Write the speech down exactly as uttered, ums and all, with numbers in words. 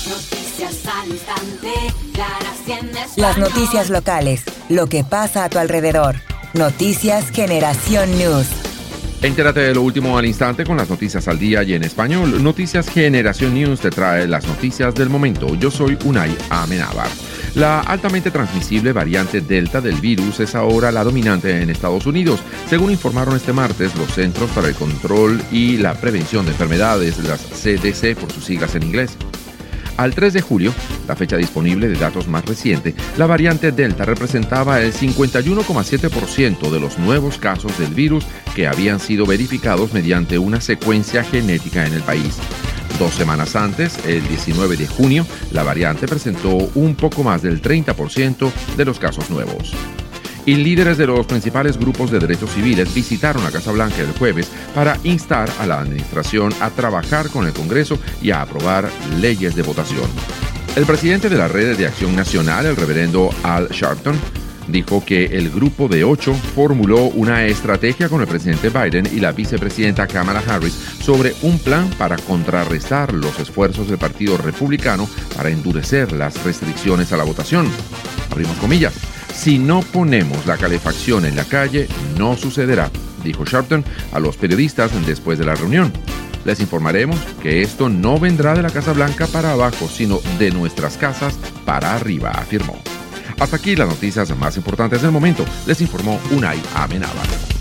Noticias al instante, claras y en español. Las noticias locales, lo que pasa a tu alrededor. Noticias Generación News. Entérate de lo último al instante con las noticias al día y en español. Noticias Generación News te trae las noticias del momento. Yo soy Unai Amenábar. La altamente transmisible variante Delta del virus es ahora la dominante en Estados Unidos, según informaron este martes los Centros para el Control y la Prevención de Enfermedades, las C D C por sus siglas en inglés. Al tres de julio, la fecha disponible de datos más reciente, la variante Delta representaba el cincuenta y uno coma siete por ciento de los nuevos casos del virus que habían sido verificados mediante una secuencia genética en el país. Dos semanas antes, el diecinueve de junio, la variante presentó un poco más del treinta por ciento de los casos nuevos. Y líderes de los principales grupos de derechos civiles visitaron la Casa Blanca el jueves para instar a la administración a trabajar con el Congreso y a aprobar leyes de votación. El presidente de la Red de Acción Nacional, el reverendo Al Sharpton, dijo que el grupo de ocho formuló una estrategia con el presidente Biden y la vicepresidenta Kamala Harris sobre un plan para contrarrestar los esfuerzos del Partido Republicano para endurecer las restricciones a la votación. Abrimos comillas. Si no ponemos la calefacción en la calle, no sucederá, dijo Sharpton a los periodistas después de la reunión. Les informaremos que esto no vendrá de la Casa Blanca para abajo, sino de nuestras casas para arriba, afirmó. Hasta aquí las noticias más importantes del momento, les informó Unai Amenábar.